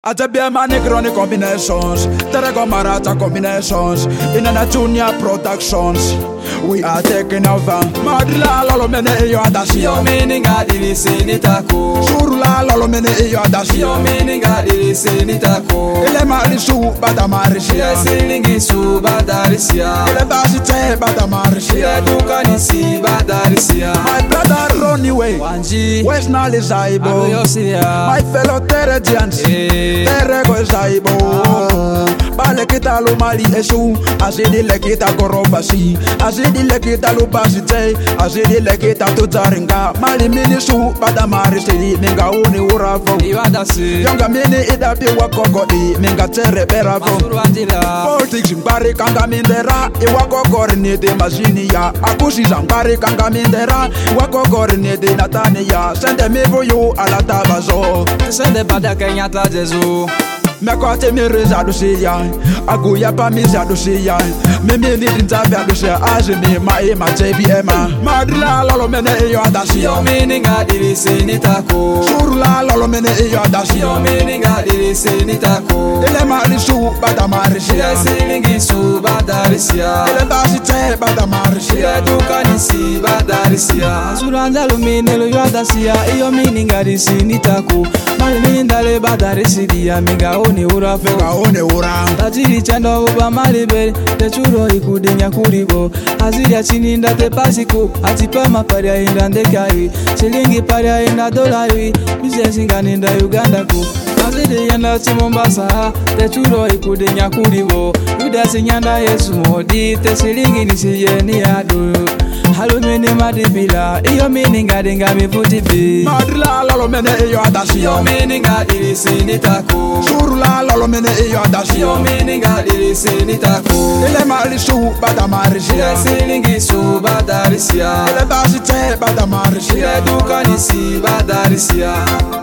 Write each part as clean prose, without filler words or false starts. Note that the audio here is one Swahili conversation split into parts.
At a beer man combinations, Terego Marata combinations, in a junior productions. We are taking over. Madla Lolomene yo adasio. Meaning I did say nitako. Surula Lolomene yo adasio. Meaning I did say nitako. Ele marisu badamarisia. Sailing is so badarisia. Ele basite badamarisia. Dukanisi badarisia. My brother run away. Wanji. Where's Nali Zaibo? My fellow Teredians. Terego Zaibo. Bale kita lo mali esu. Azidi le kita korobasi. Azidi le kita lo basite. Azidi le kita tutaringa. Mali minisu badamarisi. Minga uni urafo. Yonga mini idapi wakogodi. Minga tere berafo. Politics mbari kanga mindera. Iwakogori nidi mazini ya. Akusi zambari kanga mindera. Iwakogori nidi natani ya. Sende mivu yu ala tabazo. Sende bada kenya tajezu. Mekote mireza dusia, aguya pa miza dusia. Mimi ni dinzabe dusia, azimi ma tebi ema. Madla lolo mene iyo adasio. Meaning I did say nitako. Surula lolo mene iyo adasio. Meaning I did say nitako. Ele marisu badamarisia. Sailing is so badarisia. Ele basite badamarisia. Dukanisi badarisia. Suranda lumine lo yadasia. Iyo meaning I did say nitako. Malindale badarisia. Minga oni urafe. Minga oni ura. Tajiri chando uba malibe. Techuro ikudinya kuribo. Aziri chininda te pasiko. Atipama paria inda ndekai. Shilingi paria inda dolari. Business inganinda Uganda ko. Aziri yanda chimombasa. Techuro ikudinya kuribo. Udasi nyanda Yesu modi. Te shilingi nisiye ni ado. Halumene madibila. Iyo meaning adinga mifutibi. Madla lolo mene iyo adasio. Meaning I did say nitako. Surula lolo mene iyo adasio. Meaning I did say nitako. Ele marisu badamarisia. Sailing is so badarisia. Ele basite badamarisia. Dukanisi badarisia.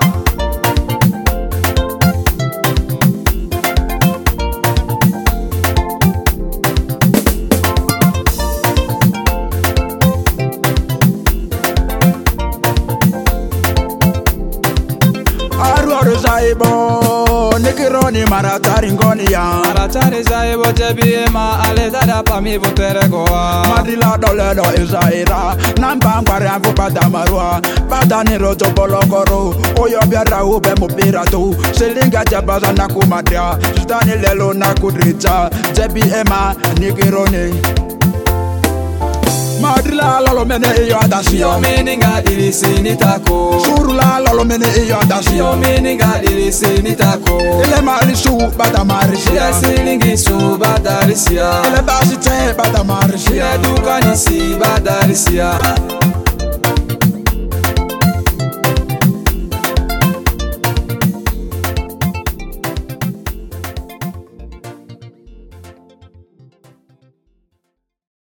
Zaibo, Nikironi maratari ngoni ya. Maratari Zaibo tebi ema alezada pa mi butere goa. Madila doledo izaira, namba ngwari anfu badamarua. Badani roto bolokoro, oyo biara ube mupiratu. Selinga jabaza nakumadria, Sustani lelo nakudrita. Tebi ema Nikironi. Madla lolo mene iyo adasio. Meaning I did say nitako. Surula lolo mene iyo adasio. Meaning I did say nitako. Ele marisu badamarisia. Sailing is so badarisia. Ele basite badamarisia. Dukanisi badarisia.